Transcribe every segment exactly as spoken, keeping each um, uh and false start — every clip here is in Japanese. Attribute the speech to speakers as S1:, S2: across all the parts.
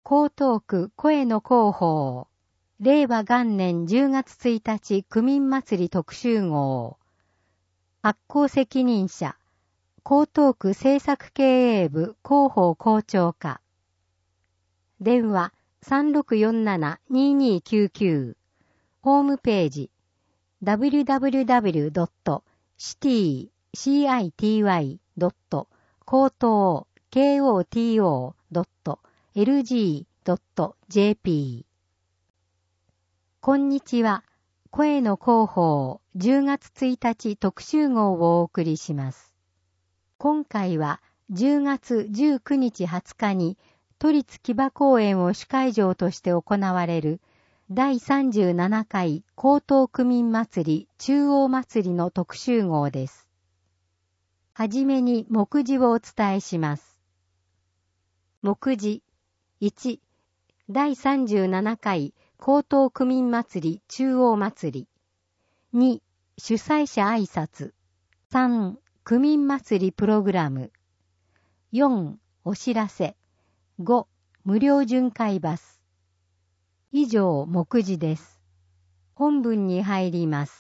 S1: 江東区声の広報。れいわ元年じゅうがつついたち区民祭り特集号。発行責任者。江東区政策経営部広報校長課。電話 さんろくよんななにーにーきゅうきゅう。ホームページ ダブリュダブリュダブリュドットシティドット高等 ケーオーティーオードットエルジードットジェーピー。 こんにちは。声の広報じゅうがつついたち特集号をお送りします。今回はじゅうがつじゅうくにちはつかに都立木場公園を主会場として行われるだいさんじゅうななかい江東区民祭り中央祭りの特集号です。はじめに目次をお伝えします。目次いち、だいさんじゅうななかい江東区民祭り中央祭り。に、主催者挨拶。さん、区民祭りプログラム。よん、お知らせ。ご、無料巡回バス。以上、目次です。本文に入ります。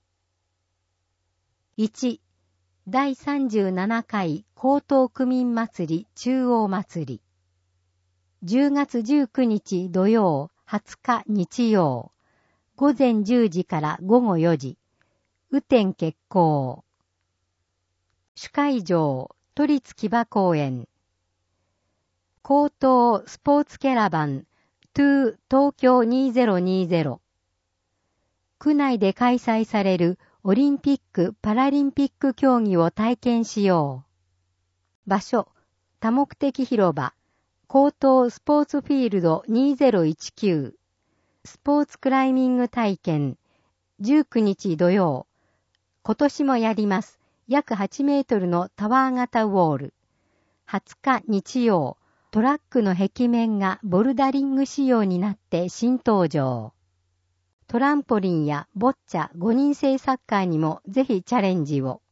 S1: いち、だいさんじゅうななかい江東区民祭り中央祭り。じゅうがつじゅうくにち土曜、はつか日曜。午前じゅうじから午後よじ。雨天決行。主会場、都立木場公園。江東スポーツキャラバン、トゥー東京にせんにじゅう。区内で開催されるオリンピック・パラリンピック競技を体験しよう。場所、多目的広場、江東スポーツフィールドにせんじゅうきゅう。スポーツクライミング体験、じゅうくにち土曜。今年もやります。約はちメートルのタワー型ウォール。はつか日曜。トラックの壁面がボルダリング仕様になって新登場。トランポリンやボッチャごにんせいサッカーにもぜひチャレンジを。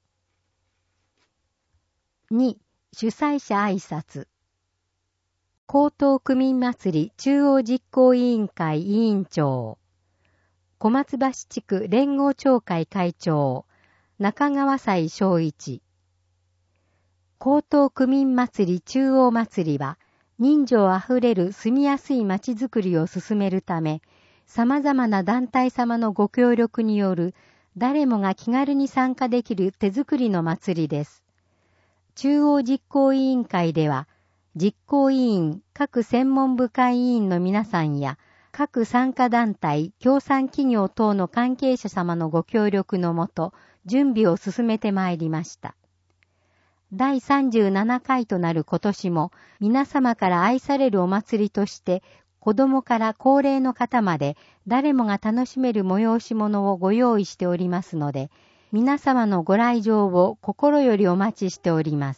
S1: に、主催者挨拶。江東区民祭り中央実行委員会委員長。小松橋地区連合協会会長。中川斎正一。江東区民祭り中央祭りは、人情あふれる住みやすい街づくりを進めるため、様々な団体様のご協力による、誰もが気軽に参加できる手作りの祭りです。中央実行委員会では、実行委員、各専門部会委員の皆さんや、各参加団体、協賛企業等の関係者様のご協力のもと、準備を進めてまいりました。だいさんじゅうななかいとなる今年も皆様から愛されるお祭りとして子供から高齢の方まで誰もが楽しめる催し物をご用意しておりますので皆様のご来場を心よりお待ちしております。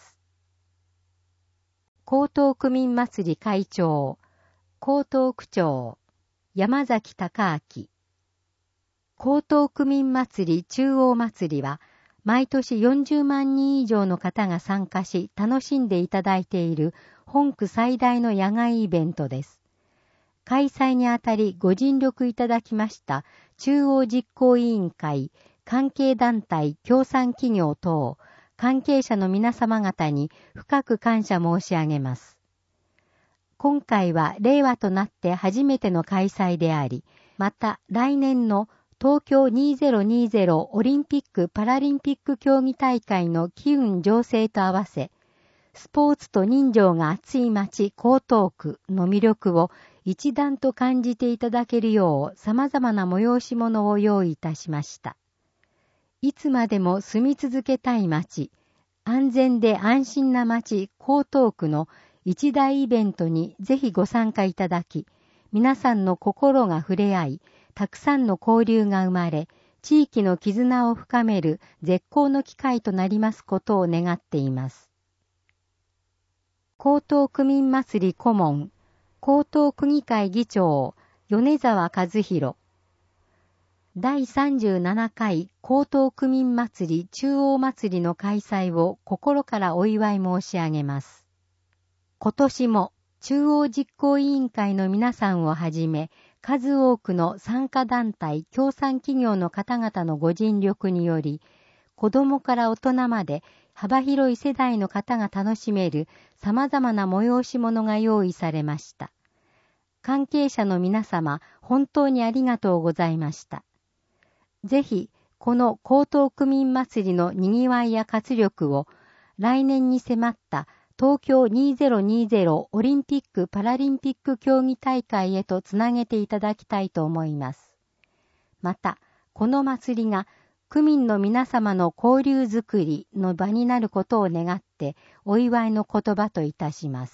S1: 江東区民祭り会長、江東区長、山崎隆明。江東区民祭り中央祭りは毎年よんじゅうまんにん以上の方が参加し楽しんでいただいている本区最大の野外イベントです。開催にあたりご尽力いただきました中央実行委員会、関係団体、協賛企業等、関係者の皆様方に深く感謝申し上げます。今回は令和となって初めての開催であり、また来年の東京にせんにじゅうオリンピック・パラリンピック競技大会の機運醸成と合わせ、スポーツと人情が熱い街江東区の魅力を一段と感じていただけるよう様々な催し物を用意いたしました。いつまでも住み続けたい街、安全で安心な街江東区の一大イベントにぜひご参加いただき、皆さんの心が触れ合い、たくさんの交流が生まれ、地域の絆を深める絶好の機会となりますことを願っています。江東区民祭り顧問、江東区議会議長、米沢和弘。だいさんじゅうななかい江東区民祭り中央祭りの開催を心からお祝い申し上げます。今年も中央実行委員会の皆さんをはじめ、数多くの参加団体、協賛企業の方々のご尽力により、子供から大人まで幅広い世代の方が楽しめる様々な催し物が用意されました。関係者の皆様、本当にありがとうございました。ぜひ、この江東区民祭りの賑わいや活力を、来年に迫った東京にせんにじゅうオリンピック・パラリンピック競技大会へとつなげていただきたいと思います。また、この祭りが区民の皆様の交流づくりの場になることを願ってお祝いの言葉といたします。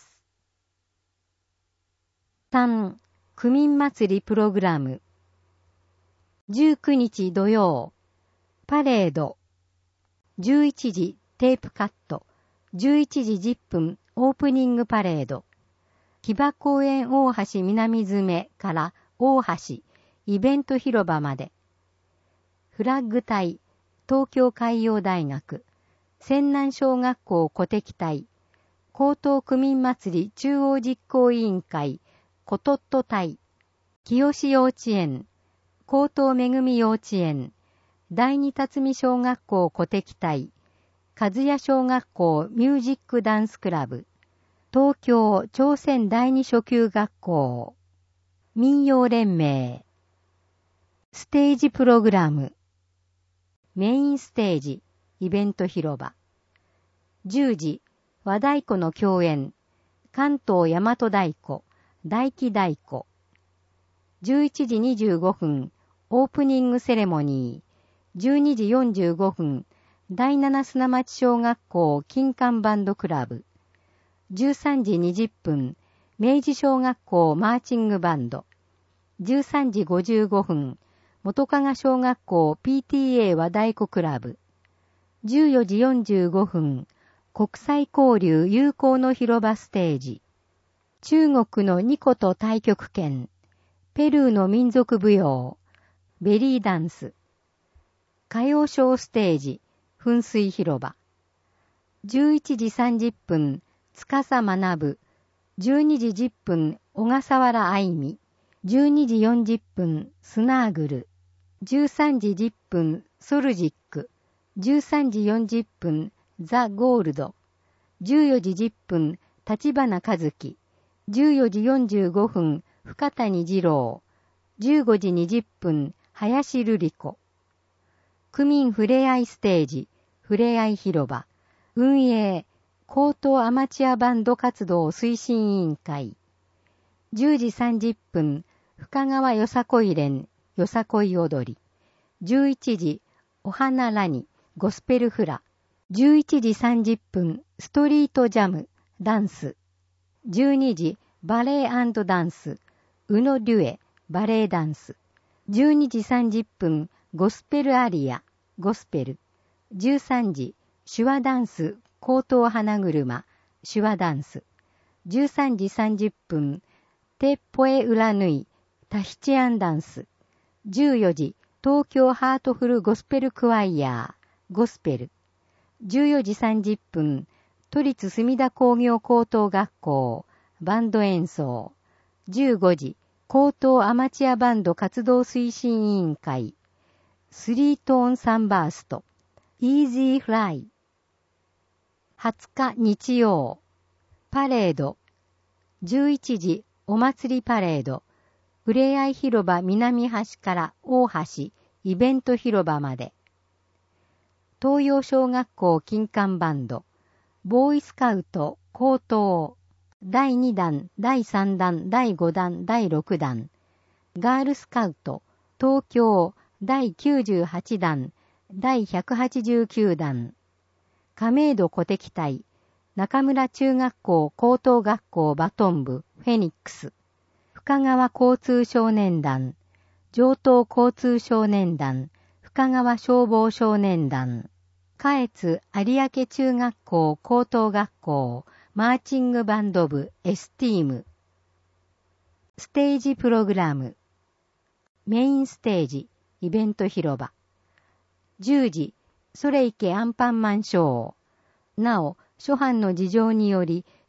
S1: さん. 区民祭りプログラム。じゅうくにち土曜、パレード。じゅういちじテープカット。じゅういちじじゅっぷんオープニングパレード。木場公園大橋南詰から大橋イベント広場まで。フラッグ隊、東京海洋大学、泉南小学校鼓笛隊、江東区民祭り中央実行委員会、コトット隊、清志幼稚園、江東めぐみ幼稚園、第二辰巳小学校鼓笛隊、和也小学校ミュージックダンスクラブ、東京朝鮮第二初級学校、民謡連盟、ステージプログラム、メインステージ、イベント広場。じゅうじ、和太鼓の共演、関東大和太鼓、大木太鼓。じゅういちじにじゅうごふん、オープニングセレモニー。じゅうにじよんじゅうごふん、第七砂町小学校金管バンドクラブ。じゅうさんじにじゅっぷん、明治小学校マーチングバンド。じゅうさんじごじゅうごふん、元加賀小学校 ピーティーエー 和太鼓クラブ。じゅうよじよんじゅうごふん、国際交流友好の広場ステージ。中国のニコと太極拳。ペルーの民族舞踊。ベリーダンス。歌謡ショーステージ。噴水広場。じゅういちじさんじゅっぷん、司学。じゅうにじじゅっぷん、小笠原愛美。じゅうにじよんじゅっぷん、スナーグル。じゅうさんじじゅっぷん、ソルジック。じゅうさんじよんじゅっぷん、ザ・ゴールド。じゅうよじじゅっぷん、立花和樹。じゅうよじよんじゅうごふん、深谷二郎。じゅうごじにじゅっぷん、林瑠璃子。区民ふれあいステージ、ふれあい広場。運営、江東アマチュアバンド活動推進委員会。じゅうじさんじゅっぷん、深川よさこい連、よさこい踊り。じゅういちじ、お花ラニ、ゴスペルフラ。じゅういちじさんじゅっぷん、ストリートジャム、ダンス。じゅうにじ、バレエ&ダンス、ウノデュエ、バレエダンス。じゅうにじさんじゅっぷん、ゴスペルアリア、ゴスペル。じゅうさんじ、手話ダンス、江東花車、手話ダンス。じゅうさんじさんじゅっぷん、テポエウラヌイ、タヒチアンダンス。じゅうよじ、東京ハートフルゴスペルクワイヤー、ゴスペル。じゅうよじさんじゅっぷん、都立墨田工業高等学校、バンド演奏。じゅうごじ、江東アマチュアバンド活動推進委員会。スリートーンサンバースト、イージーフライ。はつか日曜、パレード。じゅういちじ、お祭りパレード。ふれあい広場南端から大橋、イベント広場まで。東洋小学校金管バンド。ボーイスカウト、江東。だいにだん、だいさんだん、だいごだん、だいろくだん。ガールスカウト、東京。だいきゅうじゅうはちだん、だいひゃくはちじゅうきゅうだん。亀戸鼓笛隊。中村中学校高等学校バトン部、フェニックス。深川交通少年団。上東交通少年団。深川消防少年団。下越有明中学校高等学校マーチングバンド部エスティーム。ステージプログラム。メインステージ、イベント広場。じゅうじ、それいけアンパンマンショー。なお、諸般の事情により、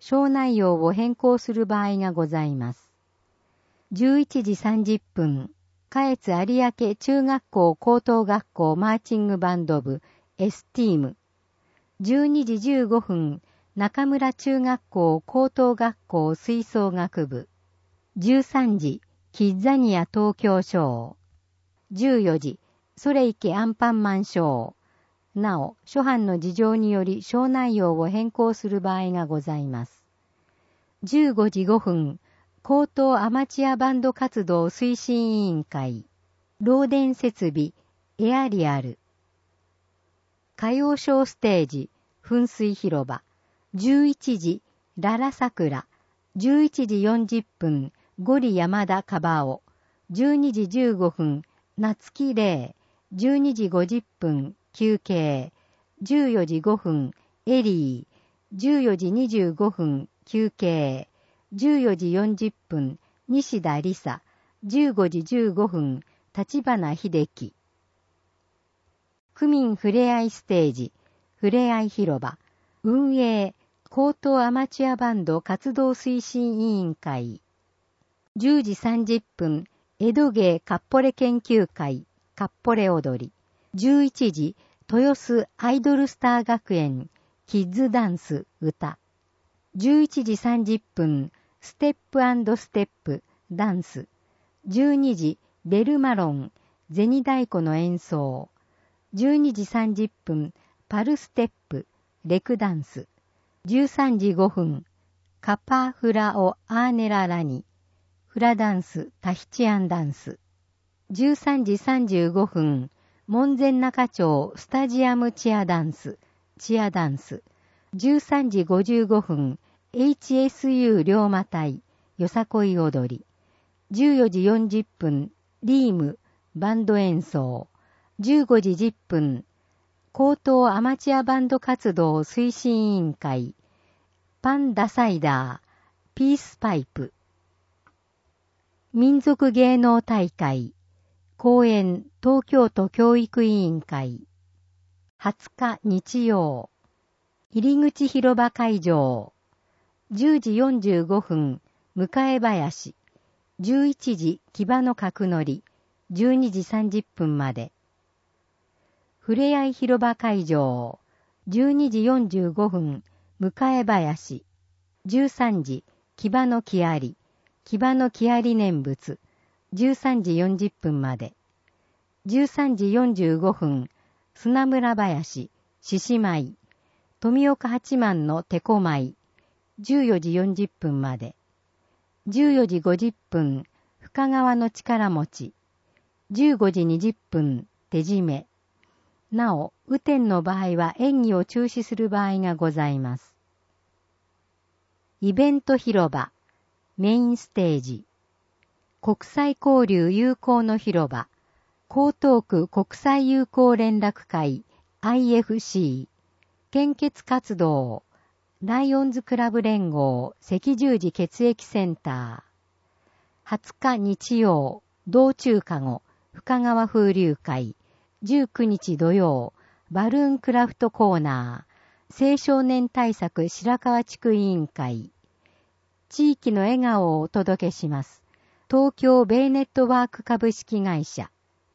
S1: 小内容を変更する場合がございます。じゅういちじさんじゅっぷん、下越有明中学校高等学校マーチングバンド部エスティーム。じゅうにじじゅうごふん、中村中学校高等学校吹奏楽部。じゅうさんじ、キッザニア東京ショー。じゅうよじ、それいけアンパンマンショー。なお、諸般の事情により小内容を変更する場合がございます。じゅうごじごふん、高等アマチュアバンド活動推進委員会。漏電設備、エアリアル。歌謡ショーステージ、噴水広場。じゅういちじ、ララ桜。じゅういちじよんじゅっぷん、ゴリ山田カバオ。じゅうにじじゅうごふん、夏木玲。じゅうにじごじゅっぷん、休憩。じゅうよじごふん、エリー。じゅうよじにじゅうごふん、休憩。じゅうよじよんじゅっぷん、西田理沙。じゅうごじじゅうごふん、立花秀樹。区民ふれあいステージ、ふれあい広場。運営、高等アマチュアバンド活動推進委員会。じゅうじさんじゅっぷん、江戸芸かっぽれ研究会、かっぽれ踊り。じゅういちじ、豊洲アイドルスター学園、キッズダンス、歌。じゅういちじさんじゅっぷん、ステップ&ステップ、ダンス。じゅうにじ、ベルマロン、銭太鼓の演奏。じゅうにじさんじゅっぷん、パルステップ、レクダンス。じゅうさんじごふん、カパフラオアーネララニ、フラダンス、タヒチアンダンス。じゅうさんじさんじゅうごふん、門前仲町スタジアムチアダンス、チアダンス。じゅうさんじごじゅうごふん、エイチエスユー 龍馬隊、よさこい踊り。じゅうよじよんじゅっぷん、リーム、バンド演奏。じゅうごじじゅっぷん、高等アマチュアバンド活動推進委員会。パンダサイダー、ピースパイプ。民族芸能大会。公演、東京都教育委員会。はつか日曜。入口広場会場。じゅうじよんじゅうごふん、迎え林。じゅういちじ、騎馬の角乗り。じゅうにじさんじゅっぷんまで。ふれあい広場会場。じゅうにじよんじゅうごふん、迎え林。じゅうさんじ、騎馬の木あり。騎馬の木あり念仏。じゅうさんじよんじゅっぷんまで。じゅうさんじよんじゅうごふん、砂村林、獅子舞。富岡八幡の手こ舞。じゅうよじよんじゅっぷんまで。じゅうよじごじゅっぷん、深川の力持ち。じゅうごじにじゅっぷん、手締め。なお、雨天の場合は演技を中止する場合がございます。イベント広場、メインステージ。国際交流友好の広場、江東区国際友好連絡会 アイエフシー、献血活動、ライオンズクラブ連合赤十字血液センター。はつか日曜、道中かご、深川風流会。じゅうくにち土曜、バルーンクラフトコーナー。青少年対策白川地区委員会。地域の笑顔をお届けします。東京ベイネットワーク株式会社。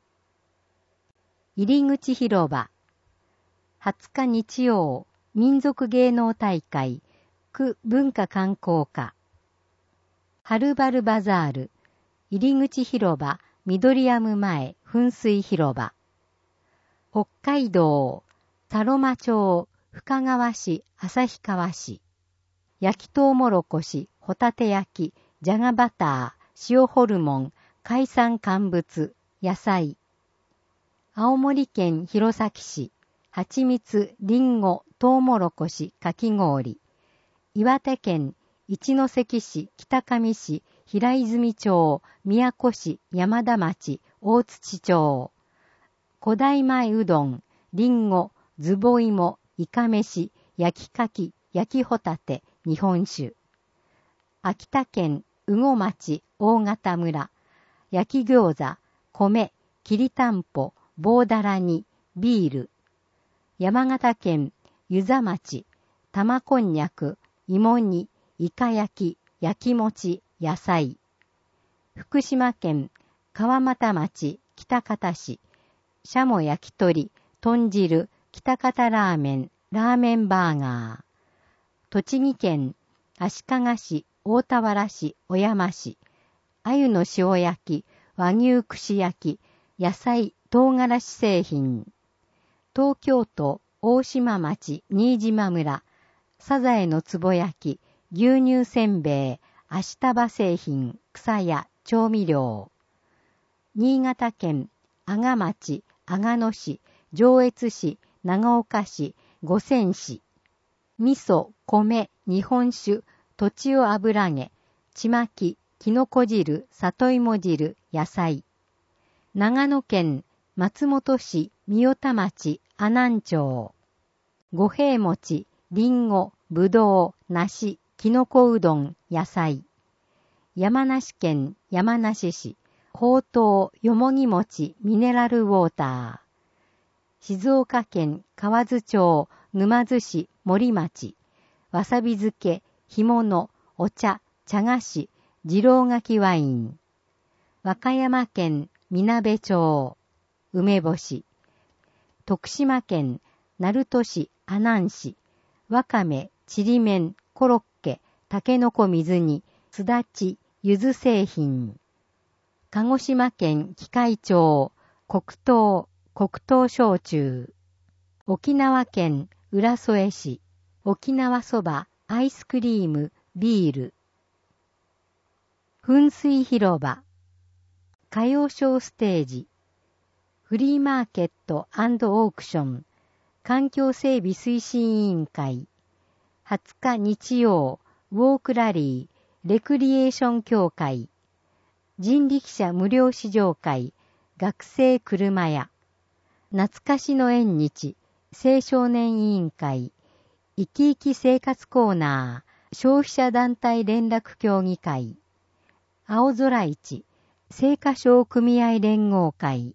S1: 入口広場。はつか日曜、民族芸能大会、区文化観光課。はるばるバザール、入口広場、緑山前、噴水広場。北海道、多呂間町、深川市、旭川市。焼きとうもろこし、ホタテ焼き、じゃがバター、塩ホルモン、海産乾物、野菜。青森県弘前市、はちみつ、りんご、とうもろこし、かき氷。岩手県一関市、北上市、平泉町、宮古市、山田町、大槌町。古代米うどん、りんご、ずぼ芋、いかめし、焼きかき、焼きホタテ、日本酒。秋田県羽後町、大潟村。焼き餃子、米、きりたんぽ、棒だらに、ビール。山形県湯沢町、玉こんにゃく、芋煮、 イカ焼き、焼き餅、野菜。福島県川俣町北方市、シャモ焼き鳥、豚汁、北方ラーメン、ラーメンバーガー。栃木県足利市、大田原市、小山市、鮎の塩焼き、和牛串焼き、野菜、唐辛子製品。東京都大島町新島村、サザエのつぼ焼き、牛乳せんべい、足束製品、草屋、調味料。新潟県阿賀町、阿賀野市、上越市、長岡市、五泉市。味噌、米、日本酒、とちお油揚げ、ちまき、きのこ汁、里芋汁、野菜。長野県松本市、三代田町、阿南町。五平餅、りんご、ぶどう、梨、きのこうどん、野菜。山梨県山梨市、ほうとう、よもぎ餅、ミネラルウォーター。静岡県河津町、沼津市、森町。わさび漬け、干物、お茶、茶菓子、次郎柿ワイン。和歌山県みなべ町、梅干し。徳島県鳴門市、阿南市。わかめ、ちりめん、コロッケ、たけのこ水煮、すだち、ゆず製品。鹿児島県喜界町、黒糖、黒糖焼酎。沖縄県浦添市、沖縄そば、アイスクリーム、ビール。噴水広場、歌謡ショーステージ、フリーマーケット&オークション、環境整備推進委員会、はつか日曜、ウォークラリー、レクリエーション協会、人力車無料試乗会、学生車屋、懐かしの縁日、青少年委員会、生き生き生活コーナー、消費者団体連絡協議会、青空市、青果商組合連合会、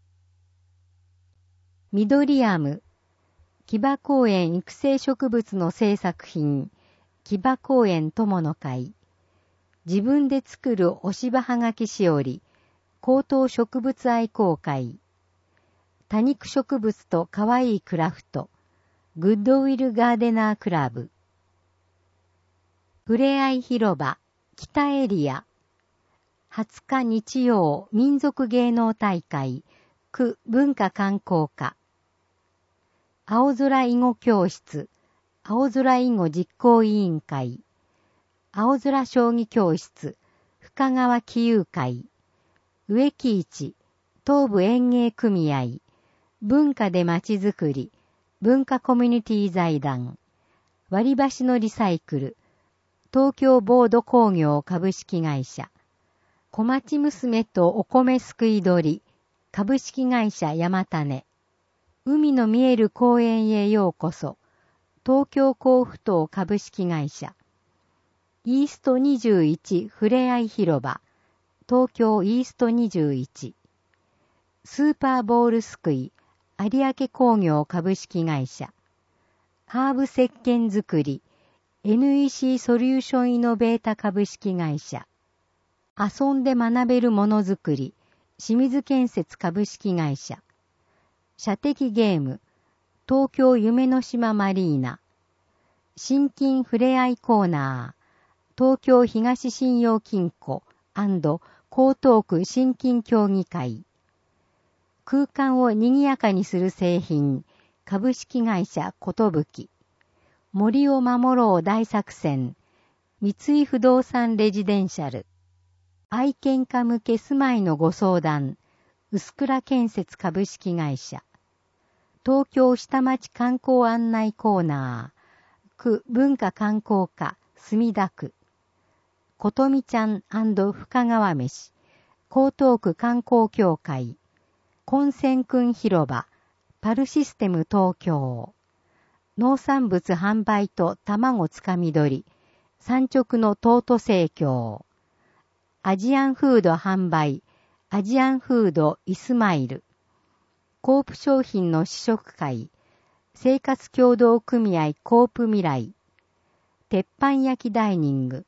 S1: 緑アム、木場公園育成植物の制作品、木場公園友の会、自分で作る押し葉はがきしおり、高等植物愛好会、多肉植物とかわいいクラフト、グッドウィルガーデナークラブ、ふれあい広場、北エリア、はつか日曜民族芸能大会、区文化観光課、青空囲碁教室、青空囲碁実行委員会、青空将棋教室、深川棋友会、植木市、東部園芸組合、文化でまちづくり、文化コミュニティ財団、割り箸のリサイクル、東京ボード工業株式会社、小町娘とお米すくい取り、株式会社山種、海の見える公園へようこそ、東京甲府島株式会社、イーストにじゅういちふれあい広場、東京イーストにじゅういち、スーパーボールすくい、有明工業株式会社、ハーブ石鹸作り、エヌイーシー ソリューションイノベータ株式会社、遊んで学べるものづくり、清水建設株式会社、射的ゲーム、東京夢の島マリーナ、新金ふれあいコーナー、東京東信用金庫&江東区新金協議会、空間を賑やかにする製品、株式会社ことぶき、森を守ろう大作戦、三井不動産レジデンシャル、愛犬家向け住まいのご相談、薄倉建設株式会社、東京下町観光案内コーナー、区文化観光課墨田区、ことみちゃん&深川飯、江東区観光協会、混戦君広場、パルシステム東京、農産物販売と卵つかみ取り、産直の東都生協、アジアンフード販売、アジアンフードイスマイル、コープ商品の試食会、生活協同組合コープ未来、鉄板焼きダイニング、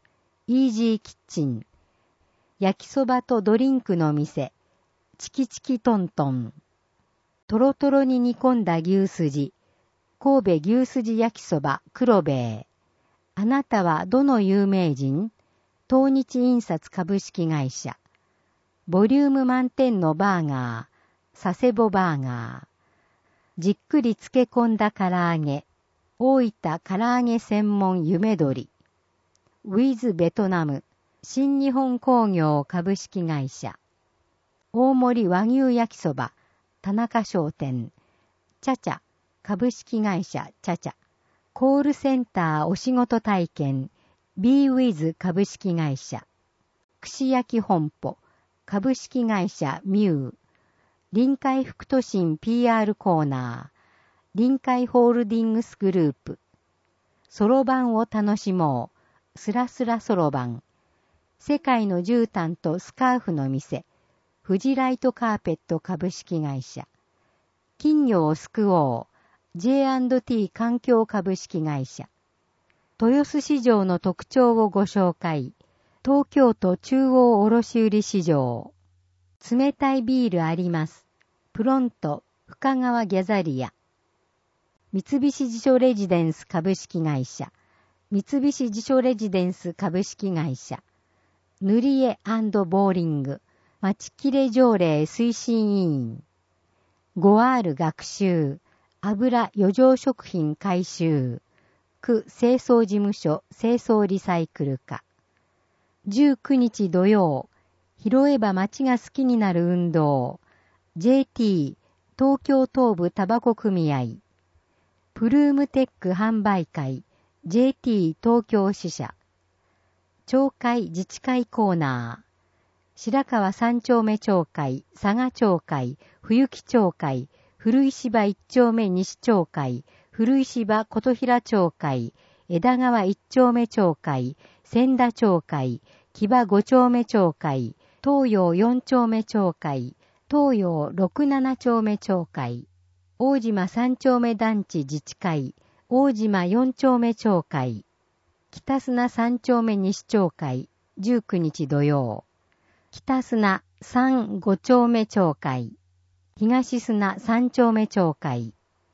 S1: イージーキッチン、焼きそばとドリンクの店、チキチキトントン、トロトロに煮込んだ牛すじ、神戸牛すじ焼きそば黒兵衛。あなたはどの有名人？東日印刷株式会社。ボリューム満点のバーガー、佐世保バーガー。じっくり漬け込んだ唐揚げ、大分唐揚げ専門夢鳥。ウィズベトナム、新日本工業株式会社。大森和牛焼きそば、田中商店。チャチャ、株式会社チャチャ。コールセンターお仕事体験、ビーウィズ株式会社。串焼き本舗、株式会社ミュー。臨海副都心 ピーアール コーナー。臨海ホールディングスグループ。そろばんを楽しもう。スラスラそろばん。世界の絨毯とスカーフの店。フジライトカーペット株式会社。金魚を救おう。ジェイアンドティー 環境株式会社。豊洲市場の特徴をご紹介。東京都中央卸売市場。冷たいビールあります。プロント、深川ギャザリア。三菱地所レジデンス株式会社。三菱地所レジデンス株式会社。塗り絵&ボーリング。町切れ条例推進委員。ごアール 学習。油余剰食品回収。区清掃事務所清掃リサイクル課。じゅうくにち土曜。拾えば町が好きになる運動。ジェーティー 東京東部タバコ組合。プルームテック販売会。ジェーティー 東京支社。町会自治会コーナー。白川三丁目町会、佐賀町会、冬木町会、古石場一丁目西町会、古石場琴平町会、枝川一丁目町会、千田町会、木場五丁目町会、東洋四丁目町会、東洋六七丁目町会、大島三丁目団地自治会、大島四丁目町会、北砂三丁目西町会、じゅうくにち土曜、北砂三五丁目町会、東砂三丁目町会、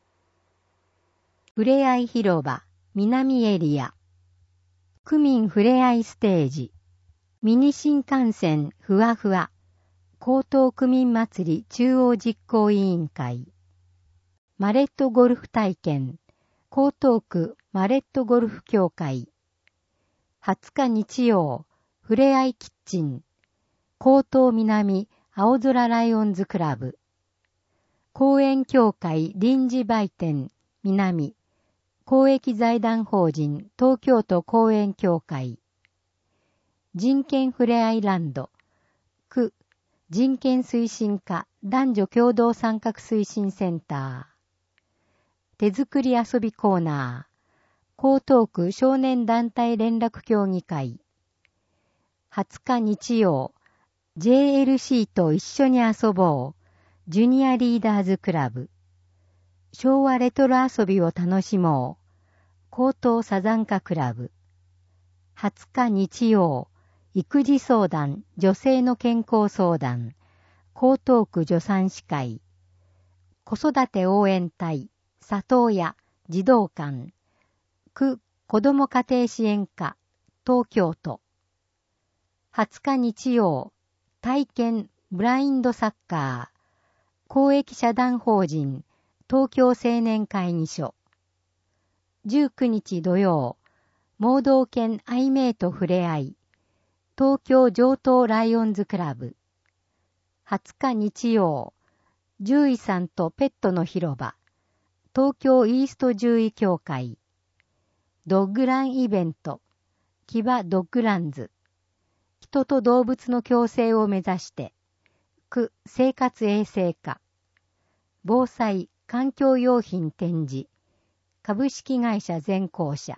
S1: ふれあい広場、南エリア、区民ふれあいステージ、ミニ新幹線ふわふわ、江東区民祭り中央実行委員会、マレットゴルフ体験、江東区マレットゴルフ協会、はつか日曜、ふれあいキッチン、江東南青空ライオンズクラブ、公園協会臨時売店南、公益財団法人東京都公園協会、人権ふれあいランド、区人権推進課男女共同参画推進センター、手作り遊びコーナー、江東区少年団体連絡協議会、はつか日曜、ジェーエルシー と一緒に遊ぼう、ジュニアリーダーズクラブ、昭和レトロ遊びを楽しもう、江東サザンカクラブ、はつか日曜、育児相談、女性の健康相談、江東区助産師会、子育て応援隊、里親、児童館、区子ども家庭支援課、東京都。はつか日曜、体験ブラインドサッカー、公益社団法人、東京青年会議所。じゅうくにち土曜、盲導犬アイメイとふれあい、東京上東ライオンズクラブ。はつか日曜、獣医さんとペットの広場、東京イースト獣医協会。ドッグランイベント、キバドッグランズ。人と動物の共生を目指して、区生活衛生課。防災環境用品展示、株式会社全校舎。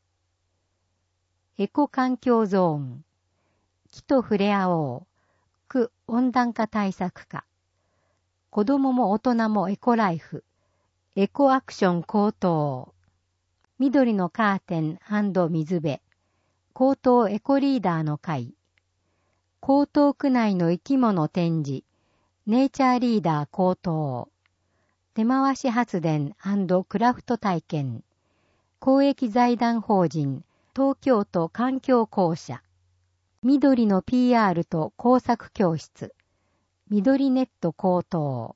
S1: エコ環境ゾーン、木と触れ合おう、区温暖化対策課。子供も大人もエコライフ、エコアクション高騰。緑のカーテン&水辺、 江東エコリーダーの会、江東区内の生き物展示、ネイチャーリーダー江東、手回し発電&クラフト体験、公益財団法人東京都環境公社、緑の ピーアール と工作教室、緑ネット江東、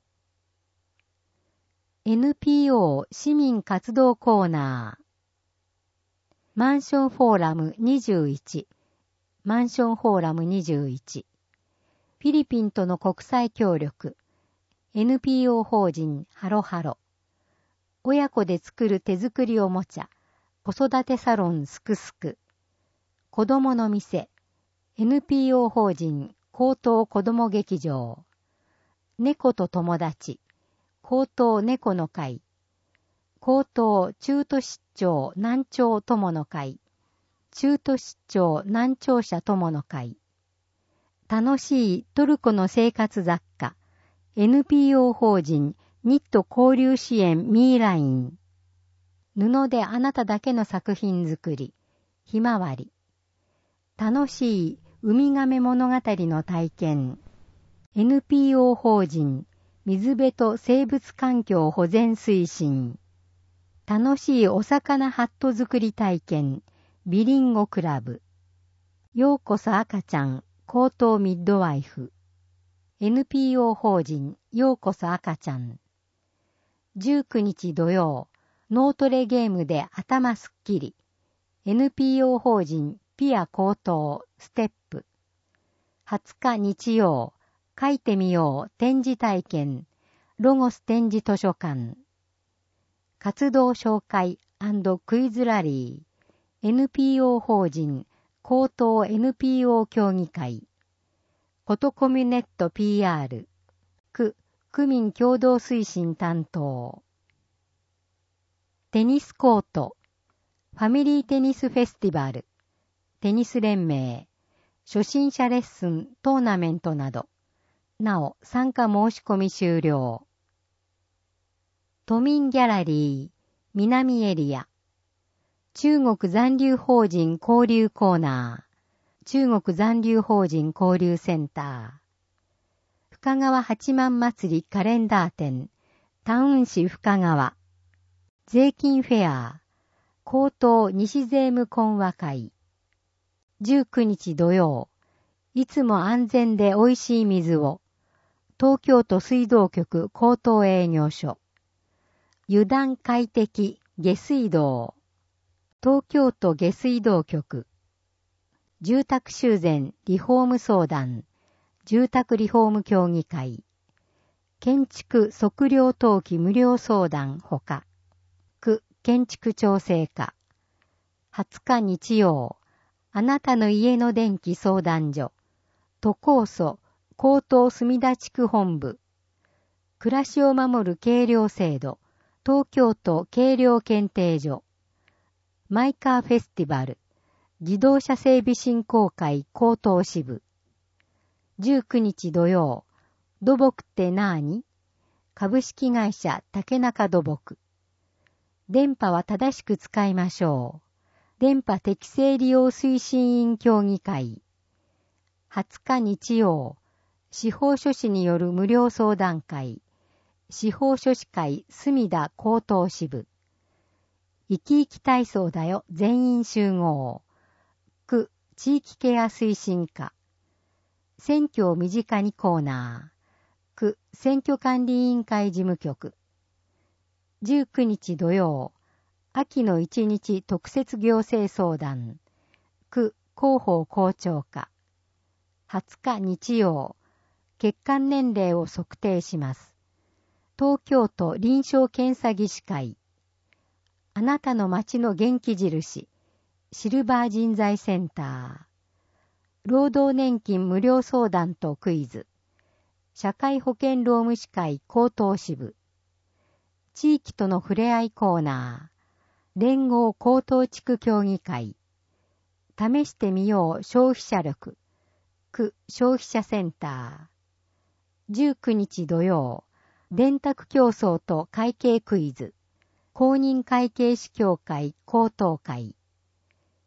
S1: エヌピーオー 市民活動コーナー、マンションフォーラムにじゅういち、マンションフォーラムにじゅういち、フィリピンとの国際協力、エヌピーオー 法人ハロハロ、親子で作る手作りおもちゃ、子育てサロンすくすく、子供の店、エヌピーオー 法人江東子ども劇場、猫と友達、江東猫の会、江東中途出張南朝友の会、中途出張南朝社友の会、楽しいトルコの生活雑貨、エヌピーオー 法人ニット交流支援ミーライン、布であなただけの作品作り、ひまわり、楽しいウミガメ物語の体験、エヌピーオー 法人水辺と生物環境保全推進、楽しいお魚ハット作り体験、ビリンゴクラブ、ようこそ赤ちゃん、江東ミッドワイフ、エヌピーオー 法人ようこそ赤ちゃん、じゅうくにち土曜、脳トレゲームで頭すっきり、エヌピーオー 法人ピア高等ステップ、はつか日曜、書いてみよう展示体験、ロゴス展示図書館、活動紹介&クイズラリー、エヌピーオー 法人江東 エヌピーオー 協議会、ことコミュネット ピーアール、区、区民共同推進担当、テニスコート、ファミリーテニスフェスティバル、テニス連盟、初心者レッスントーナメントなど、なお参加申し込み終了。都民ギャラリー、南エリア、中国残留法人交流コーナー、中国残留法人交流センター、深川八幡祭りカレンダー展、タウン市深川、税金フェア、江東西税務懇話会、じゅうくにち土曜、いつも安全で美味しい水を、東京都水道局江東営業所、油断快適下水道、東京都下水道局、住宅修繕リフォーム相談、住宅リフォーム協議会、建築測量登記無料相談ほか、区建築調整課、はつか日曜、あなたの家の電気相談所、都構想江東墨田地区本部、暮らしを守る計量制度、東京都計量検定所、マイカーフェスティバル、自動車整備振興会江東支部、じゅうくにち土曜、土木ってなーに？株式会社竹中土木。電波は正しく使いましょう。電波適正利用推進委員協議会。はつか日曜、司法書士による無料相談会。司法書士会墨田江東支部。生き生き体操だよ全員集合。区地域ケア推進課。選挙を身近にコーナー。区選挙管理委員会事務局。じゅうくにち土曜、秋の一日特設行政相談。区広報校長課。はつか日曜、血管年齢を測定します。東京都臨床検査技師会。あなたの街の元気印。シルバー人材センター。労働年金無料相談とクイズ。社会保険労務士会江東支部。地域との触れ合いコーナー。連合江東地区協議会。試してみよう消費者力。区消費者センター。じゅうくにち土曜。電卓競争と会計クイズ。公認会計士協会江東会。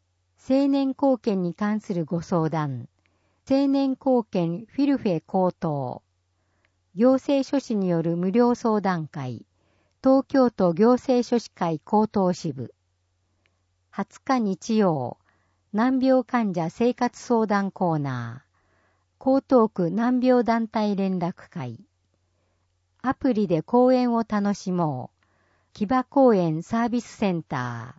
S1: 青年貢献に関するご相談、青年貢献フィルフェ高等、行政書士による無料相談会、東京都行政書士会高等支部、はつか日曜、難病患者生活相談コーナー、江東区難病団体連絡会、アプリで講演を楽しもう、木場公園サービスセンター、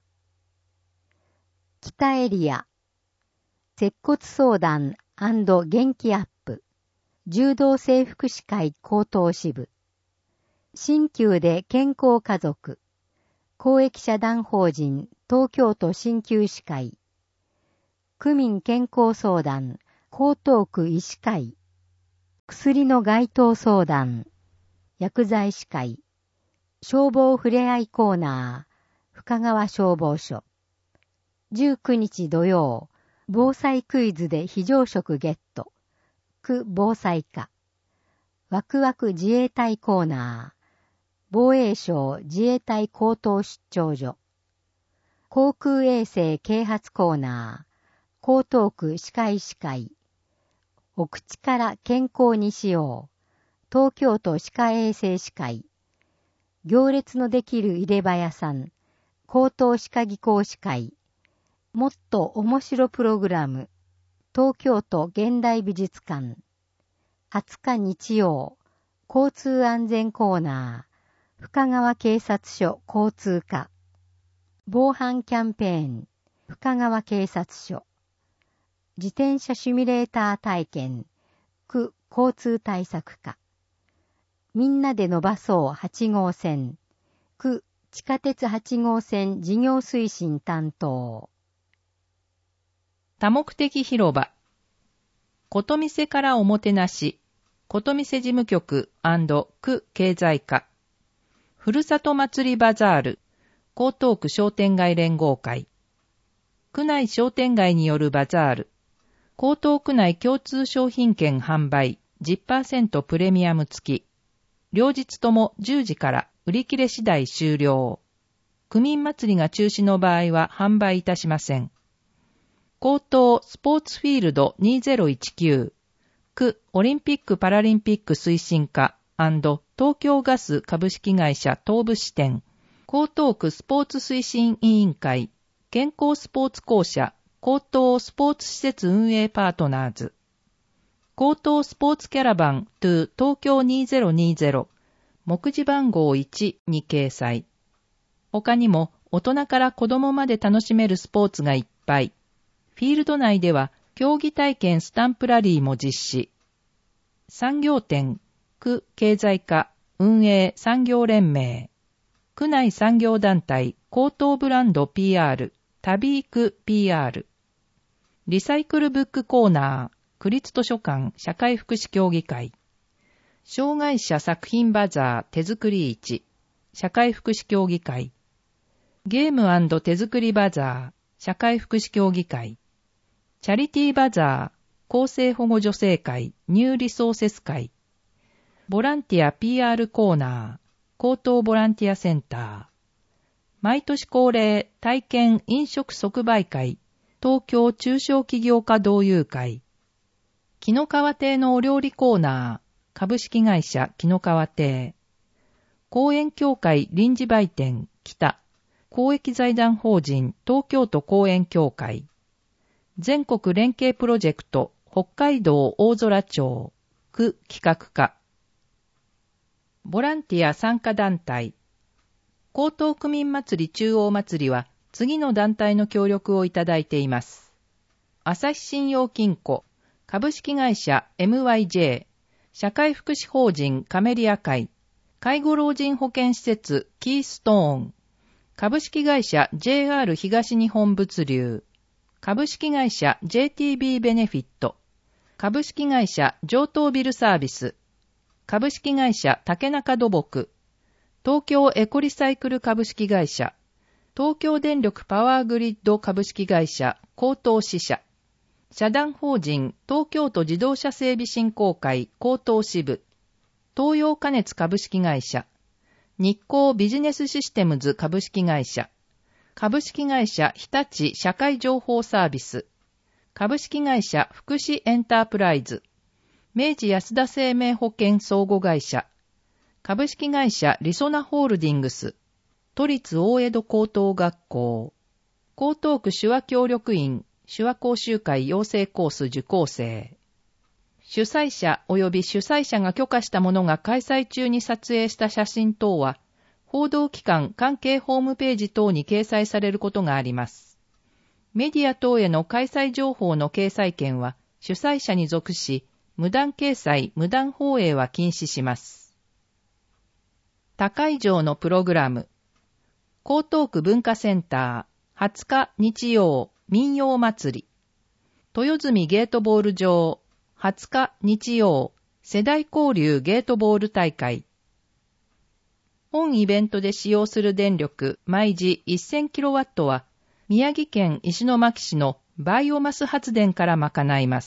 S1: 北エリア、接骨相談&元気アップ、柔道整復師会高等支部、新旧で健康家族、公益社団法人東京都鍼灸師会、区民健康相談江東区医師会、薬の該当相談、薬剤師会、消防ふれあいコーナー、深川消防署、じゅうくにち土曜、防災クイズで非常食ゲット、区防災課、ワクワク自衛隊コーナー、防衛省自衛隊高等出張所、航空衛生啓発コーナー、江東区歯科医師会、お口から健康にしよう、東京都歯科衛生士会、行列のできる入れ歯屋さん、高等歯科技工士会、もっと面白プログラム、東京都現代美術館、はつか日曜、交通安全コーナー、深川警察署交通課、防犯キャンペーン、深川警察署、自転車シミュレーター体験、区交通対策課、みんなで伸ばそうはち号線、区地下鉄はち号線事業推進担当。
S2: 多目的広場、ことみせからおもてなし、ことみせ事務局&区経済課、ふるさと祭りバザール、江東区商店街連合会、区内商店街によるバザール、江東区内共通商品券販売 じゅっパーセント プレミアム付き、両日ともじゅうじから売り切れ次第終了。区民祭りが中止の場合は販売いたしません。江東スポーツフィールドにせんじゅうきゅう、区オリンピック・パラリンピック推進課&東京ガス株式会社東部支店、江東区スポーツ推進委員会、健康スポーツ公社、江東スポーツ施設運営パートナーズ、江東スポーツキャラバン to 東京にせんにじゅう、目次番号いちに掲載。他にも大人から子供まで楽しめるスポーツがいっぱい。フィールド内では競技体験スタンプラリーも実施。産業展、区経済課運営産業連盟、区内産業団体江東ブランド ピーアール、旅行く ピーアール、リサイクルブックコーナー、区立図書館社会福祉協議会、障害者作品バザー手作り市、社会福祉協議会、ゲーム&手作りバザー、社会福祉協議会、チャリティーバザー、厚生保護助成会、ニューリソーセス会、ボランティア ピーアール コーナー、江東ボランティアセンター、毎年恒例体験飲食即売会、東京中小企業家同友会、紀の川亭のお料理コーナー、株式会社紀の川亭、公園協会臨時売店北、公益財団法人東京都公園協会、全国連携プロジェクト北海道大空町区企画課、ボランティア参加団体、江東区民祭り中央祭りは次の団体の協力をいただいています。朝日信用金庫、株式会社 エムワイジェー、社会福祉法人カメリア会、介護老人保健施設キーストーン、株式会社 ジェイアール 東日本物流、株式会社 ジェイティービー ベネフィット、株式会社上東ビルサービス、株式会社竹中土木、東京エコリサイクル株式会社、東京電力パワーグリッド株式会社江東支社、社団法人東京都自動車整備振興会江東支部、東洋加熱株式会社、日光ビジネスシステムズ株式会社、 株式会社日立社会情報サービス、株式会社福祉エンタープライズ、明治安田生命保険相互会社、株式会社りそなホールディングス、都立大江戸高等学校、江東区手話協力員手話講習会養成コース受講生、主催者及び主催者が許可した者が開催中に撮影した写真等は、報道機関関係ホームページ等に掲載されることがあります。メディア等への開催情報の掲載権は主催者に属し、無断掲載、無断放映は禁止します。高井城のプログラム。江東区文化センター、はつか日曜、民謡祭り。豊住ゲートボール場、はつか日曜、世代交流ゲートボール大会。本イベントで使用する電力、毎時 せんキロワット は、宮城県石巻市のバイオマス発電から賄います。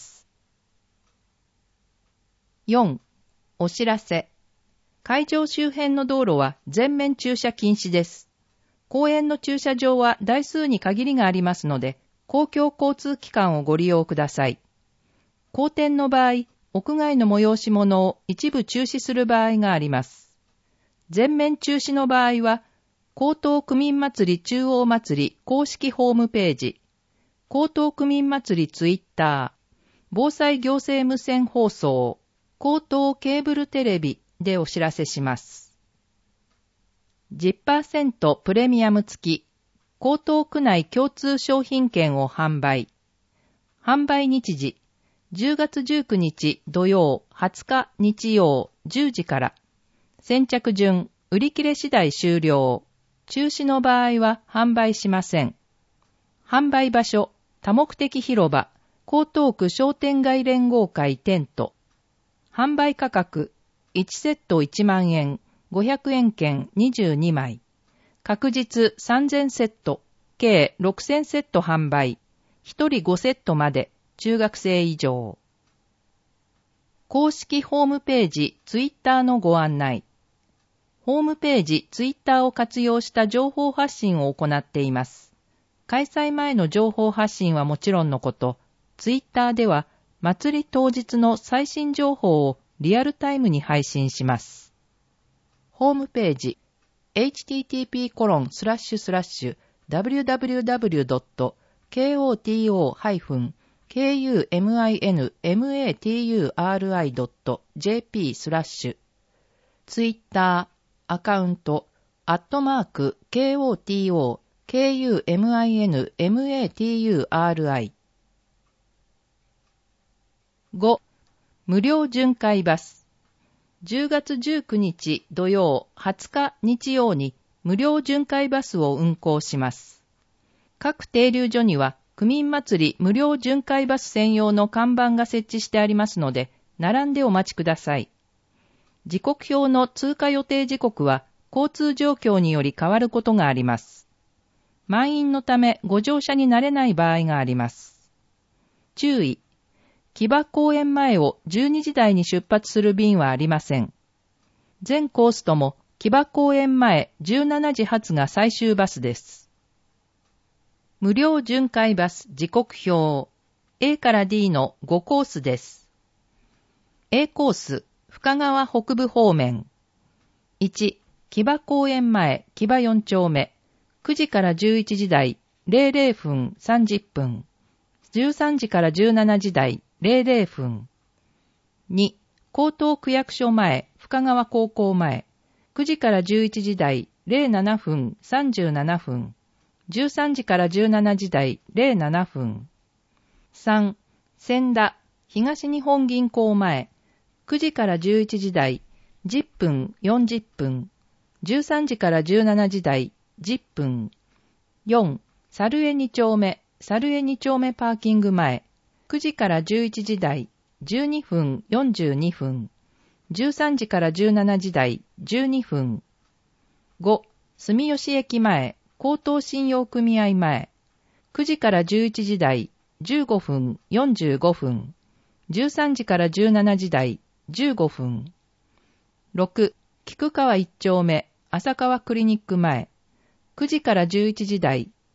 S2: よん. お知らせ。会場周辺の道路は全面駐車禁止です。公園の駐車場は台数に限りがありますので、公共交通機関をご利用ください。公店の場合、屋外の催し物を一部中止する場合があります。全面中止の場合は、江東区民祭り中央祭り公式ホームページ、江東区民祭りツイッター、防災行政無線放送、江東ケーブルテレビでお知らせします。じゅっパーセント プレミアム付き、江東区内共通商品券を販売。販売日時、じゅうがつじゅうくにち土曜、はつか日曜じゅうじから。先着順、売り切れ次第終了。中止の場合は販売しません。販売場所、多目的広場、江東区商店街連合会テント。販売価格、いちセットいちまんえん、ごひゃくえん券にじゅうにまい。確実さんぜんセット、計ろくせんセット販売。ひとりごセットまで、中学生以上。公式ホームページ、ツイッターのご案内。ホームページ、ツイッターを活用した情報発信を行っています。開催前の情報発信はもちろんのこと、ツイッターでは祭り当日の最新情報をリアルタイムに配信します。ホームページ、エイチティーティーピーコロンスラッシュスラッシュダブリューダブリューダブリュードットケーオーティーオーハイフンケーユーエムアイエヌエムエーティーユーアールアイドットジェーピー スラッシュツイッターアカウント、アットマーク、ケーオーティーオー、ケーユーエムアイエヌエムエーティーユーアールアイ。ご. 無料巡回バス。じゅうがつじゅうくにち土曜、はつか日曜に無料巡回バスを運行します。各停留所には、区民祭り無料巡回バス専用の看板が設置してありますので、並んでお待ちください。時刻表の通過予定時刻は交通状況により変わることがあります。満員のためご乗車になれない場合があります。注意。木場公園前をじゅうにじ台に出発する便はありません。全コースとも木場公園前じゅうしちじ発が最終バスです。無料巡回バス時刻表 A から D のごコースです。A コース深川北部方面。いち. 木場公園前、木場よん丁目。くじからじゅういちじ台、れいれいふんさんじゅっぷん。じゅうさんじからじゅうしちじ台、れいれいふん。に. 江東区役所前、深川高校前。くじからじゅういちじ台、れいななふんさんじゅうななふん。じゅうさんじからじゅうしちじ台、れいななふん。さん. 千田、東日本銀行前。くじからじゅういちじ台、じゅっぷんよんじゅっぷん。じゅうさんじからじゅうしちじ台、じゅっぷん。よん. 猿江に丁目、猿江に丁目パーキング前。くじからじゅういちじ台、じゅうにふんよんじゅうにふん。じゅうさんじからじゅうしちじ台、じゅうにふん。ご. 住吉駅前、江東信用組合前。くじからじゅういちじ台、じゅうごふんよんじゅうごふん。じゅうさんじからじゅうしちじ台、じゅうごふん。ろく. 菊川いち丁目、浅川クリニック前。くじからじゅういちじ台、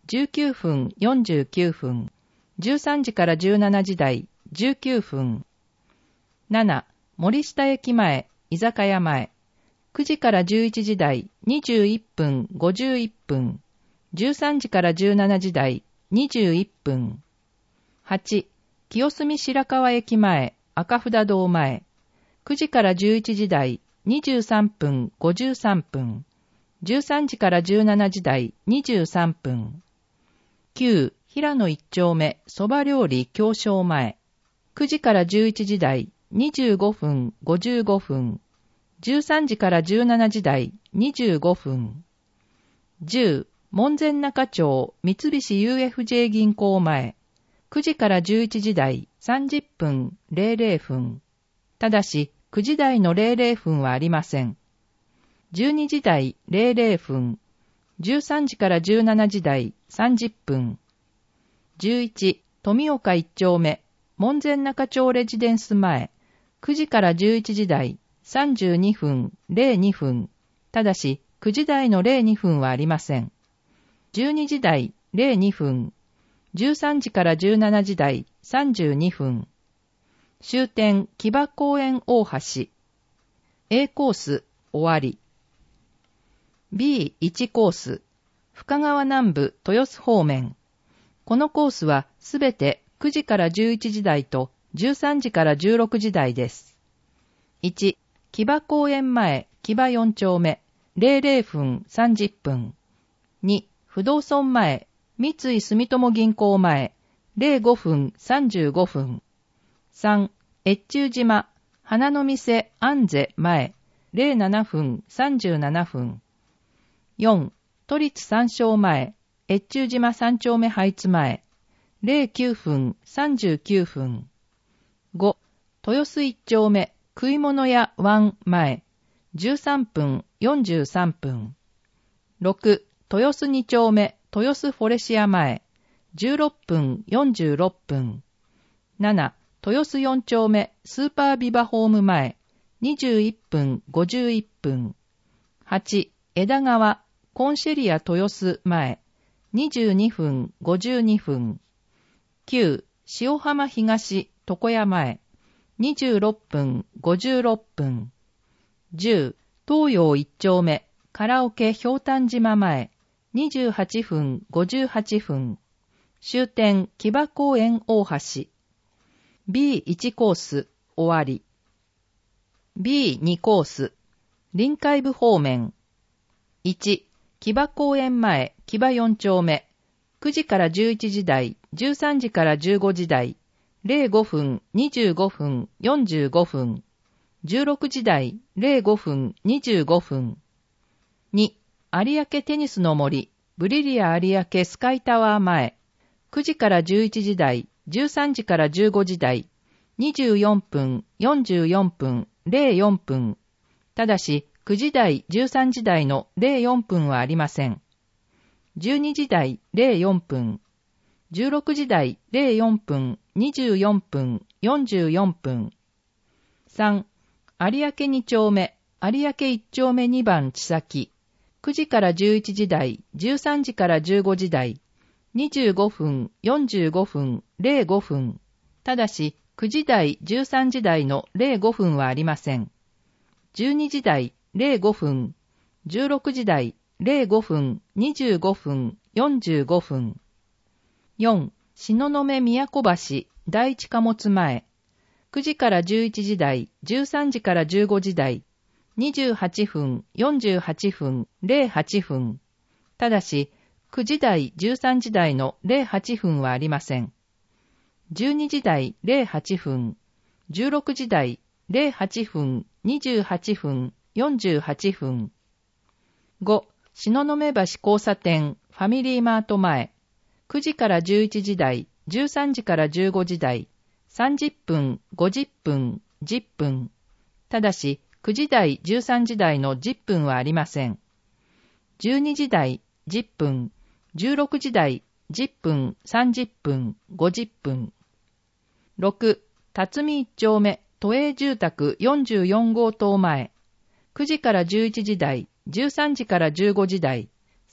S2: じゅうきゅうふんよんじゅうきゅうふん、じゅうさんじからじゅうしちじ台じゅうきゅうふん。なな、森下駅前、居酒屋前、くじからじゅういちじ台にじゅういっぷんごじゅういっぷん、じゅうさんじからじゅうしちじ台にじゅういっぷん。はち、清澄白河駅前、赤札堂前、くじからじゅういちじ台にじゅうさんぷんごじゅうさんぷん、じゅうさんじからじゅうしちじ台にじゅうさんぷん。きゅう、平野一丁目そば料理協商前、くじからじゅういちじ台にじゅうごふんごじゅうごふん、じゅうさんじからじゅうしちじ台にじゅうごふん。じゅう、門前仲町三菱 ユーエフジェー 銀行前、くじからじゅういちじ台さんじゅっぷんぜろぜろふん。ただし、くじ台のぜろぜろふんはありません。じゅうにじ台ぜろぜろふん。じゅうさんじからじゅうしちじ台さんじゅっぷん。じゅういち、富岡一丁目、門前仲町レジデンス前、くじからじゅういちじ台さんじゅうにふんぜろにふん。ただし、くじ台のぜろにふんはありません。じゅうにじ台ぜろにふん。じゅうさんじからじゅうしちじ台さんじゅうにふん。終点木場公園大橋。A コース終わり。ビーいち コース、深川南部豊洲方面。このコースはすべてくじからじゅういちじ台とじゅうさんじからじゅうろくじ台です。いち、木場公園前、木場よん丁目、ぜろぜろふんさんじゅっぷん。に、不動村前、三井住友銀行前、ぜろごふんさんじゅうごふん。さん、越中島、花の店安瀬前、ぜろななふんさんじゅうななふん。よん、都立三昌前、越中島三丁目ハイツ前、ぜろきゅうふんさんじゅうきゅうふん。ご、豊洲一丁目、食い物屋湾前、じゅうさんぷんよんじゅうさんぷん。ろく、豊洲二丁目、豊洲フォレシア前、じゅうろっぷんよんじゅうろっぷん。なな、豊洲四丁目、スーパービバホーム前、にじゅういっぷんごじゅういっぷん。はち、枝川、コンシェリア豊洲前、にじゅうにふんごじゅうにふん。きゅう、塩浜東、床屋前、にじゅうろっぷんごじゅうろっぷん。じゅう、東洋一丁目、カラオケ氷炭島前、にじゅうはっぷんごじゅうはっぷん。終点木場公園大橋。ビーいち コース終わり。ビーに コース、臨海部方面。いち、木場公園前、木場よん丁目、くじからじゅういちじ台、じゅうさんじからじゅうごじ台、ぜろごふん、にじゅうごふん、よんじゅうごふん、じゅうろくじ台、ぜろごふん、にじゅうごふん。に、有明テニスの森、ブリリア有明スカイタワー前、くじからじゅういちじ台、じゅうさんじからじゅうごじ台、にじゅうよんぷん、よんじゅうよんぷん、ぜろよんぷん。ただし、くじ台、じゅうさんじ台のぜろよんぷんはありません。じゅうにじ台、ぜろよんぷん。じゅうろくじ台、ぜろよんぷん、にじゅうよんぷん、よんじゅうよんぷん。さん、有明に丁目、有明いち丁目に番地先。くじからじゅういちじ台、じゅうさんじからじゅうごじ台、にじゅうごふん、よんじゅうごふん、ぜろごふん。ただし、くじ台、じゅうさんじ台のぜろごふんはありません。じゅうにじ台、ぜろごふん、じゅうろくじ台、ぜろごふん、にじゅうごふん、よんじゅうごふん。よん、東雲宮古橋、第一貨物前。くじからじゅういちじ台、じゅうさんじからじゅうごじ台、にじゅうはっぷん、よんじゅうはっぷん、ぜろはっぷん。ただし、くじ台、じゅうさんじ台のぜろはっぷんはありません。じゅうにじ台、ぜろはっぷん、じゅうろくじ台、ぜろはっぷん、にじゅうはっぷん、よんじゅうはっぷん。ご、東雲橋交差点、ファミリーマート前。くじからじゅういちじ台、じゅうさんじからじゅうごじ台、さんじゅっぷん、ごじゅっぷん、じゅっぷん。ただし、くじ台、じゅうさんじ台のじゅっぷんはありません。じゅうにじ台、じゅっぷん、じゅうろくじ台、じゅっぷん、さんじゅっぷん、ごじゅっぷん。ろく、辰巳一丁目、都営住宅よんじゅうよん号棟前。くじからじゅういちじ台、じゅうさんじからじゅうごじ台、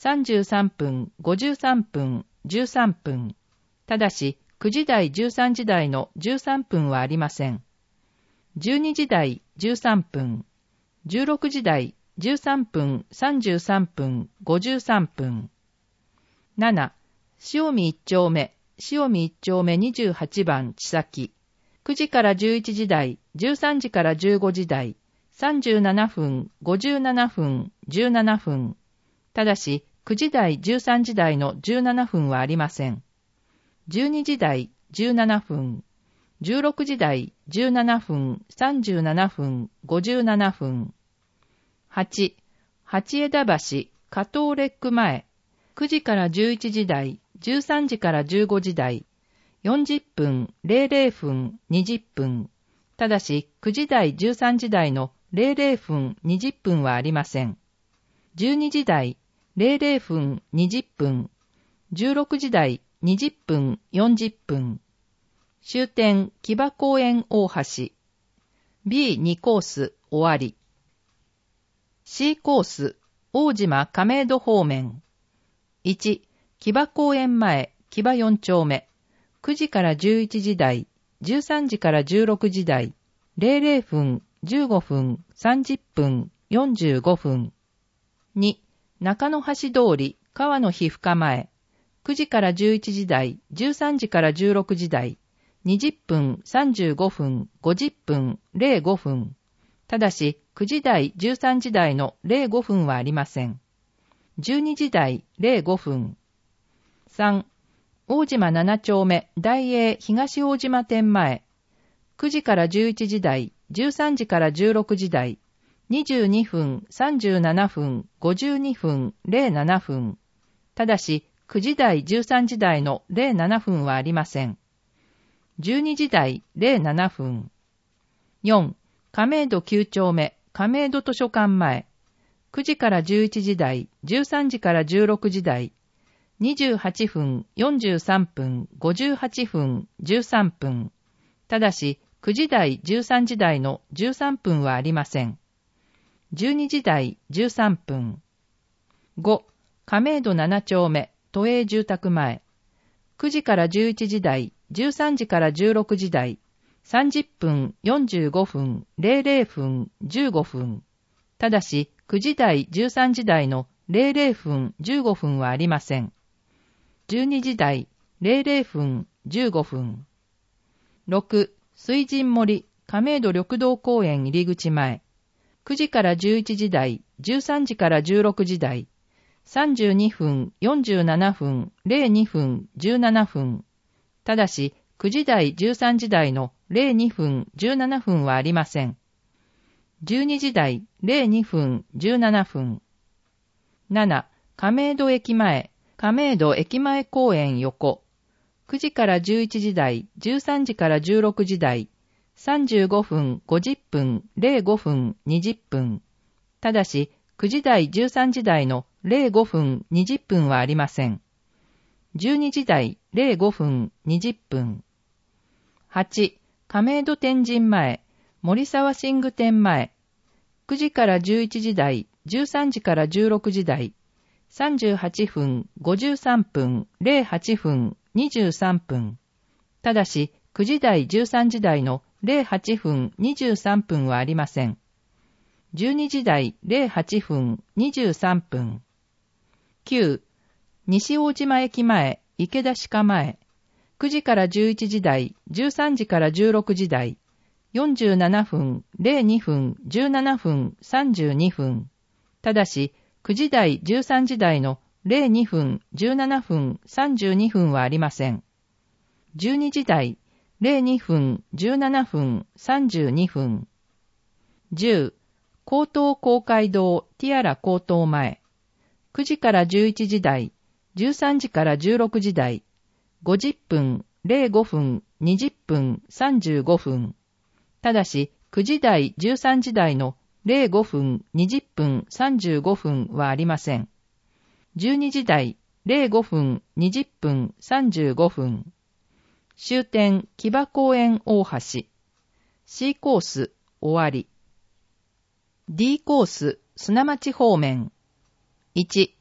S2: さんじゅうさんぷん、ごじゅうさんぷん、じゅうさんぷん。ただし、くじ台、じゅうさんじ台のじゅうさんぷんはありません。じゅうにじ台、じゅうさんぷん。じゅうろくじ台、じゅうさんぷん、さんじゅうさんぷん、ごじゅうさんぷん。なな、塩見一丁目、塩見一丁目にじゅうはちばん、ちさき。くじからじゅういちじ台、じゅうさんじからじゅうごじ台、さんじゅうななふん、ごじゅうななふん、じゅうななふん。ただし、くじ台、じゅうさんじ台のじゅうななふんはありません。じゅうにじ台、じゅうななふん。じゅうろくじ台、じゅうななふん、さんじゅうななふん、ごじゅうななふん。はち、八枝橋、加藤レック前。くじからじゅういちじ台、じゅうさんじからじゅうごじ台。よんじゅっぷん、ぜろぜろふん、にじゅっぷん。ただし、くじ台、じゅうさんじ台のぜろぜろふん、にじゅっぷんはありません。じゅうにじ台、ぜろぜろふん、にじゅっぷん。じゅうろくじ台、にじゅっぷん、よんじゅっぷん。終点、木場公園大橋。ビーに コース、終わり。C コース、大島亀戸方面。いち、木場公園前、木場よん丁目。くじからじゅういちじ台、じゅうさんじからじゅうろくじ台、ぜろぜろふん、じゅうごふん、さんじゅっぷん、よんじゅうごふん。に、中野橋通り、川の皮膚科前。くじからじゅういちじ台、じゅうさんじからじゅうろくじ台、にじゅっぷん、さんじゅうごふん、ごじゅっぷん、ぜろごふん。ただし、くじ台、じゅうさんじ台のぜろごふんはありません。じゅうにじ台、ぜろごふん。さん、大島なな丁目、大栄東大島店前。くじからじゅういちじ台、じゅうさんじからじゅうろくじ台、にじゅうにふん、さんじゅうななふん、ごじゅうにふん、ぜろななふん。ただし、くじ台、じゅうさんじ台のぜろななふんはありません。じゅうにじ台、ぜろななふん。よん、亀戸きゅう丁目、亀戸図書館前。くじからじゅういちじ台、じゅうさんじからじゅうろくじ台、にじゅうはちふん、よんじゅうさんぷん、ごじゅうはちふん、じゅうさんぷん。ただし、くじ台、じゅうさんじ台のじゅうさんぷんはありません。じゅうにじ台、じゅうさんぷん。ご、亀戸なな丁目、都営住宅前。くじからじゅういちじ台、じゅうさんじからじゅうろくじ台、さんじゅっぷん、よんじゅうごふん、ぜろぜろふん、じゅうごふん。ただし、くじ台、じゅうさんじ台のぜろぜろふん、じゅうごふんはありません。じゅうにじ台、ぜろぜろふん、じゅうごふん。ろく、水神森、亀戸緑道公園入り口前。くじからじゅういちじ台、じゅうさんじからじゅうろくじ台、さんじゅうにふん、よんじゅうななふん、ぜろにふん、じゅうななふん。ただし、くじ台、じゅうさんじ台のぜろにふん、じゅうななふんはありません。じゅうにじ台、ぜろにふん、じゅうななふん。なな、亀戸駅前、亀戸駅前公園横。くじからじゅういちじ台、じゅうさんじからじゅうろくじ台、さんじゅうごふん、ごじゅっぷん、ぜろごふん、にじゅっぷん。ただし、くじ台、じゅうさんじ台のぜろごふん、にじゅっぷんはありません。じゅうにじ台、ぜろごふん、にじゅっぷん。はち、亀戸天神前、森沢寝具店前。くじからじゅういちじ台、じゅうさんじからじゅうろくじ台、さんじゅうはちふん、ごじゅうさんぷん、ぜろはちふん、にじゅうさんぷん。ただし、くじ台、じゅうさんじ台のぜろはちふん、にじゅうさんぷんはありません。じゅうにじ台、ぜろはちふん、にじゅうさんぷん。きゅう、西大島駅前、池田鹿前。くじからじゅういちじ台、じゅうさんじからじゅうろくじ台、よんじゅうななふん、ぜろにふん、じゅうななふん、さんじゅうにふん。ただし、くじ台、じゅうさんじ台のぜろにふん、じゅうななふん、さんじゅうにふんはありません。じゅうにじ台、ぜろにふん、じゅうななふん、さんじゅうにふん。じゅう、江東公会堂ティアラ高等前。くじからじゅういちじ台、じゅうさんじからじゅうろくじ台、ごじゅっぷん、ぜろごふん、にじゅっぷん、さんじゅうごふん。ただし、くじ台、じゅうさんじ台のぜろごふん、にじゅっぷん、さんじゅうごふんはありません。じゅうにじ台、ぜろごふん、にじゅっぷん、さんじゅうごふん。終点、木場公園大橋。C コース、終わり。D コース、砂町方面。いち、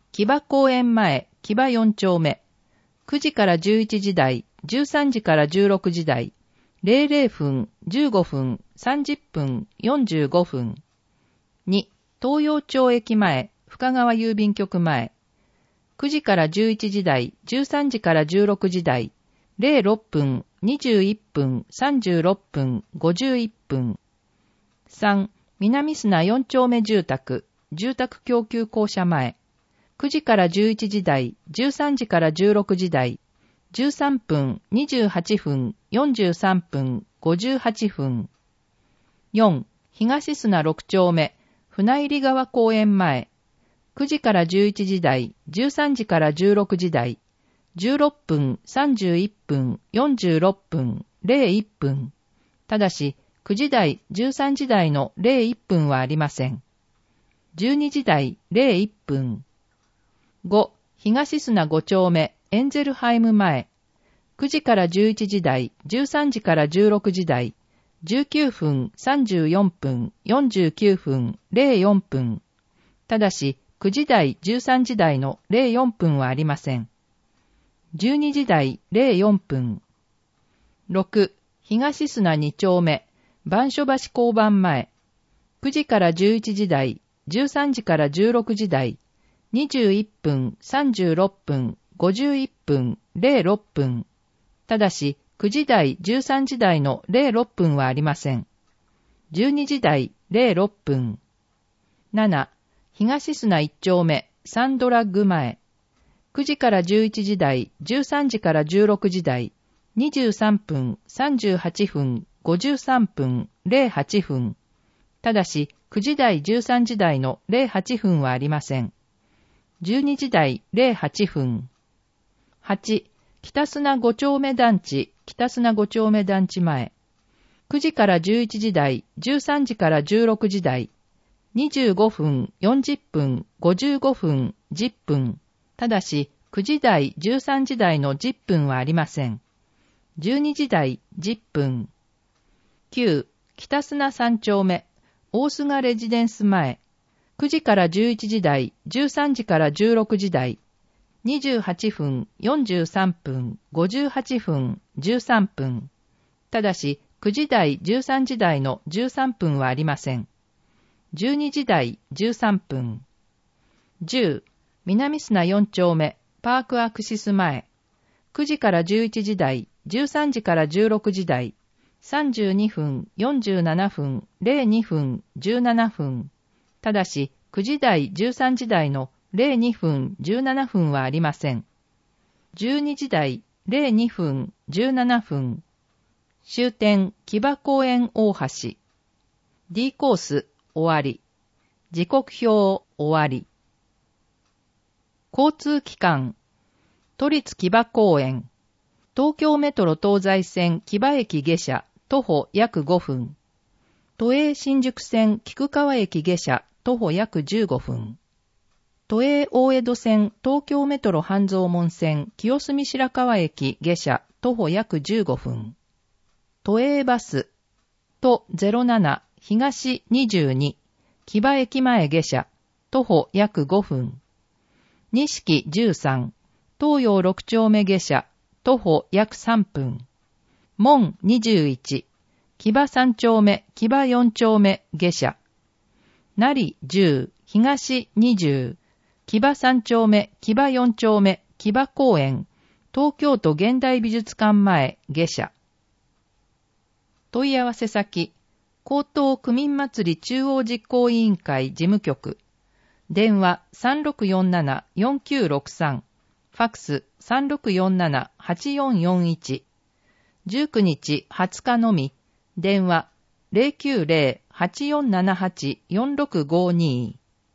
S2: 木場公園前、木場よん丁目、くじからじゅういちじ台、じゅうさんじからじゅうろくじ台、れいじゅうふん、じゅうごふん、さんじゅっぷん、よんじゅうごふん。に、東洋町駅前、深川郵便局前、くじからじゅういちじ台、じゅうさんじからじゅうろくじ台、れいじゅうろくふん、にじゅういっぷん、さんじゅうろっぷん、ごじゅういっぷん。さん、南砂よん丁目住宅、住宅供給公社前、くじからじゅういちじ台、じゅうさんじからじゅうろくじ台、じゅうさんぷん、にじゅうはっぷん、よんじゅうさんぷん、ごじゅうはっぷん。よん、東砂ろく丁目、船入川公園前、くじからじゅういちじ台、じゅうさんじからじゅうろくじ台、じゅうろっぷん、さんじゅういっぷん、よんじゅうろっぷん、れいいっぷん。ただし、くじ台、じゅうさんじ台のれいいっぷんはありません。じゅうにじ台、れいいっぷん。ご、東砂ご丁目、エンゼルハイム前、くじからじゅういちじ台、じゅうさんじからじゅうろくじ台、じゅうきゅうふん、さんじゅうよんぷん、よんじゅうきゅうふん、れいよんぷん。ただし、くじ台、じゅうさんじ台のれいよんぷんはありません。じゅうにじ台、れいよんぷん。ろく、東砂に丁目、番所橋交番前、くじからじゅういちじ台、じゅうさんじからじゅうろくじ台、にじゅういっぷん、さんじゅうろっぷん、ごじゅういっぷん、れいろっぷん。ただし、くじ台、じゅうさんじ台のれいろっぷんはありません。じゅうにじ台、れいろっぷん。なな、東砂いち丁目、サンドラッグ前、くじからじゅういちじ台、じゅうさんじからじゅうろくじ台、にじゅうさんぷん、さんじゅうはっぷん、ごじゅうさんぷん、れいはっぷん。ただし、くじ台、じゅうさんじ台のれいはっぷんはありません。じゅうにじ台、れいはっぷん。はち、北砂ご丁目団地、北砂ご丁目団地前、くじからじゅういちじ台、じゅうさんじからじゅうろくじ台、にじゅうごふん、よんじゅっぷん、ごじゅうごふん、じゅっぷん。ただし、くじ台、じゅうさんじ台のじゅっぷんはありません。じゅうにじ台、じゅっぷん。きゅう、北砂さん丁目、大菅レジデンス前、くじからじゅういちじ台、じゅうさんじからじゅうろくじ台、にじゅうはっぷん、よんじゅうさんぷん、ごじゅうはっぷん、じゅうさんぷん。ただし、くじ台、じゅうさんじ台のじゅうさんぷんはありません。じゅうにじ台、じゅうさんぷん。じゅう、南砂よん丁目、パークアクシス前、くじからじゅういちじ台、じゅうさんじからじゅうろくじ台、さんじゅうにふん、よんじゅうななふん、れいにふん、じゅうななふん。ただし、くじ台、じゅうさんじ台のれいにふん、じゅうななふんはありません。じゅうにじ台、れいにふん、じゅうななふん。終点、木場公園大橋。D コース、終わり。時刻表、終わり。交通機関。都立木場公園。東京メトロ東西線木場駅下車、徒歩約ごふん。都営新宿線菊川駅下車、徒歩約じゅうごふん。都営大江戸線東京メトロ半蔵門線清澄白河駅下車、徒歩約じゅうごふん。都営バス、都ゼロなな東にじゅうに、木場駅前下車、徒歩約ごふん。錦じゅうさん、東洋ろく丁目下車、徒歩約さんぷん。門にじゅういち、木場さん丁目、木場よん丁目下車。成じゅう、東にじゅう、木場さん丁目、木場よん丁目、木場公園、東京都現代美術館前下車。問い合わせ先、江東区民祭り中央実行委員会事務局。電話 さんろくよんななよんきゅうろくさん、ファックス さんろくよんななはちよんよんいち。じゅうくにちはつかのみ、電話 ゼロきゅうゼロ はちよんななはち よんろくごに。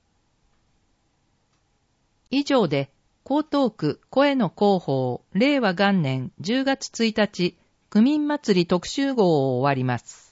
S2: 以上で、江東区声の広報令和元年じゅうがつついたち区民祭り特集号を終わります。